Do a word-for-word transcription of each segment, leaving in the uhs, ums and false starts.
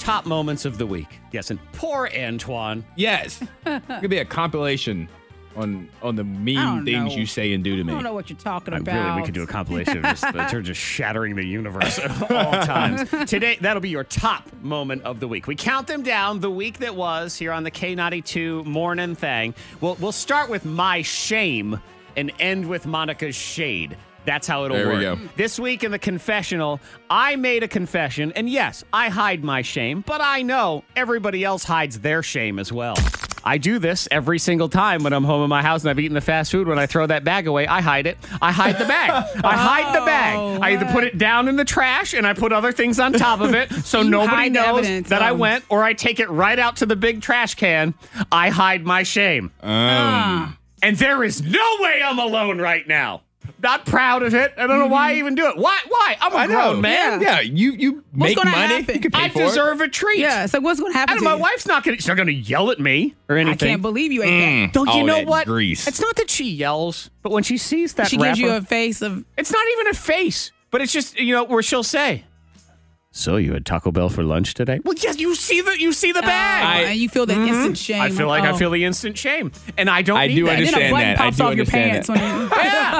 top moments of the week. Yes, and poor Antoine. Yes. It could be a compilation on on the I mean don't things know. you say and do to I me. don't know what you're talking I about. really, we could do a compilation of just, that are just shattering the universe at all times. Today, that'll be your top moment of the week. We count them down the week that was here on the K ninety-two morning thing. We'll, we'll start with my shame and end with Monica's shade. That's how it'll There work. we go. This week in the confessional, I made a confession, and yes, I hide my shame, but I know everybody else hides their shame as well. I do this every single time when I'm home in my house and I've eaten the fast food. When I throw that bag away, I hide it. I hide the bag. I hide the bag. Oh, I either put it down in the trash and I put other things on top of it so You nobody hide the knows evidence, that I um. went, or I take it right out to the big trash can. I hide my shame. Um, And there is no way I'm alone right now. Not proud of it. I don't know why I even do it. Why? Why? I'm a I grown know. man. Yeah, you you make gonna money. happen? You can pay I for it. deserve a treat. Yeah, so what's going to happen And to my you? wife's not going to, she's not going to yell at me or anything. I can't believe you ate Don't you All know that what? grease. It's not that she yells, but when she sees that that. She wrapper, gives you a face of, it's not even a face, but it's just, you know, where she'll say, "So you had Taco Bell for lunch today?" Well, yes, you see the you see the oh, bag. and you feel the instant shame. I feel like I Oh. feel the instant shame, and I don't I need do that. And then a understand button that. I pops do off your understand pants when you.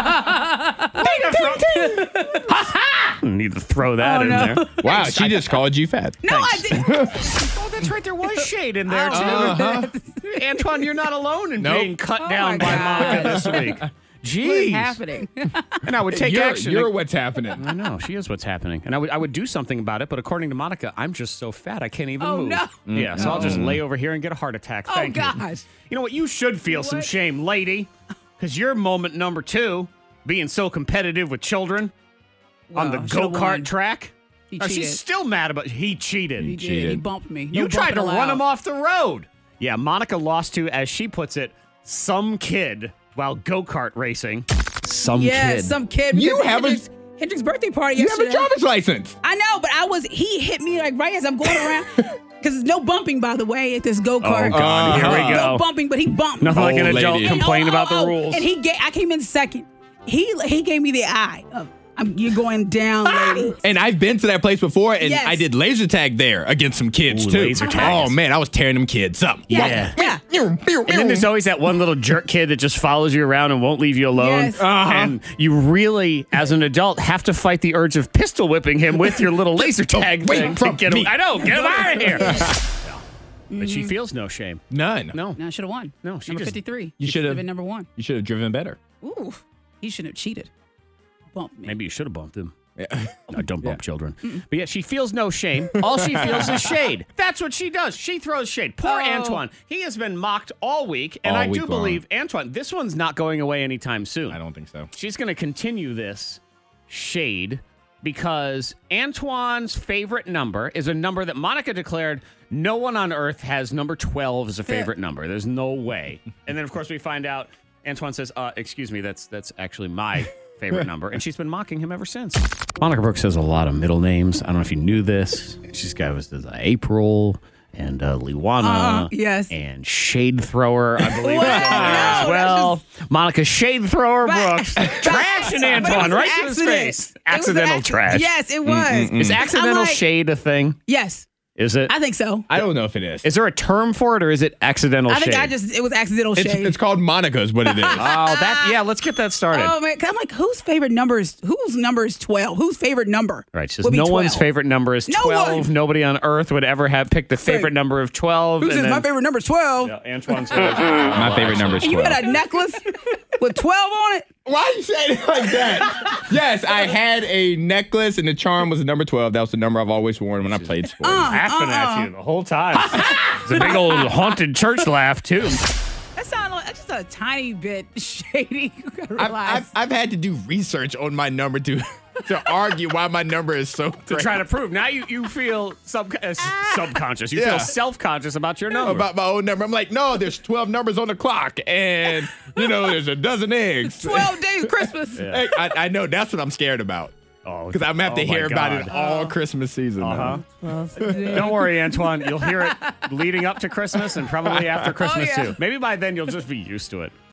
Need to throw that Oh, in no. there. Wow, she just called you fat. No, I didn't. Oh, that's right. There was shade in there too. Uh-huh. Antoine, you're not alone in Nope. being cut Oh, down my by God. Monica this week. Jeez. What is happening? And I would take you're, action. You're what's happening. I know, she is what's happening. And I would I would do something about it, but according to Monica, I'm just so fat I can't even Oh, move. no. Yeah, so I'll just lay over here and get a heart attack. Oh, Thank you. gosh. You know what? You should feel some What? shame, lady, because your moment number two, being so competitive with children on the Well, should've go-kart won. track. He Oh, cheated. she's still mad about he cheated. He did. He cheated. bumped me. No You tried to bumping run allowed. him off the road. Yeah, Monica lost to, as she puts it, some kid while go-kart racing. Some Yeah, kid. some kid. You because have a- Hendrick's, Hendrick's birthday party You have yesterday. a driver's license. I know, but I was. He hit me like right as I'm going around. Because there's no bumping, by the way, at this go kart. Oh, God. Here we No go. bumping, but he bumped. Nothing me. like an Old adult lady. complain And- oh, about oh, the oh, rules. And he gave. I came in second. He he gave me the eye. Of, I'm, you're going down, lady. And I've been to that place before, and Yes. I did laser tag there against some kids Ooh, too. laser tag. Oh man, I was tearing them kids up. Yeah. Yeah. And then there's always that one little jerk kid that just follows you around and won't leave you alone. Yes. Uh-huh. And you really, as an adult, have to fight the urge of pistol whipping him with your little laser tag Away thing. to from get him, me. I know, get him out of here. But she feels no shame. None. No. No, I should have won. No, she number just- fifty-three. You She should've- been number one. You should have driven better. Ooh, he shouldn't have cheated. Bumped me. Maybe you should have bumped him. Yeah. No, don't bump children. But yeah, she feels no shame. All she feels is shade. That's what she does. She throws shade. Poor Oh. Antoine. He has been mocked all week. And All I do week long. believe, Antoine, this one's not going away anytime soon. I don't think so. She's going to continue this shade because Antoine's favorite number is a number that Monica declared no one on earth has number twelve as a favorite number. There's no way. And then, of course, we find out Antoine says, uh, excuse me, that's that's actually my favorite number. And she's been mocking him ever since. Monica Brooks has a lot of middle names. I don't know if you knew this. She's got was uh, April and uh, Liwana. Uh, yes. And Shade Thrower, I believe. What? is on there as No, well. Monica Shade Thrower But- Brooks. Trashing But it was Antoine an right to his accident. face. It was an Accidental accident. trash. Yes, it was. Is accidental I'm like- shade a thing? Yes, Is it? I think so. I don't know if it is. Is there a term for it or is it accidental I think shade? I just it was accidental It's, shade. it's called Monica is what it is. Oh, that yeah, let's get that started. Oh man, 'cause I'm like, whose favorite number is whose number is twelve? Whose favorite number? Right, she says would be no one's twelve? favorite number is No twelve. one. Nobody on earth would ever have picked the favorite Right. number of twelve. Who and says then- my favorite number is twelve? Yeah, Antoine says. My favorite number is And you twelve. had a necklace with twelve on it? Why you saying it like that? Yes, I had a necklace and the charm was the number twelve. That was the number I've always worn when I played sports. laughing uh-uh. at you the whole time. It's a big old haunted church laugh, too. That sounds like that's just a tiny bit shady. You gotta I've, realize. I've, I've had to do research on my number to to argue why my number is so To try to prove. Now you, you feel sub, uh, subconscious. You Yeah. feel self-conscious about your number. about my own number. I'm like, no, there's twelve numbers on the clock, and you know, there's a dozen eggs. twelve days Christmas. Hey, I, I know that's what I'm scared about Oh, because I'm gonna have to oh my hear about God. it all Christmas season. Uh-huh. now. Don't worry, Antoine. You'll hear it leading up to Christmas and probably after Christmas, yeah. too. Maybe by then you'll just be used to it.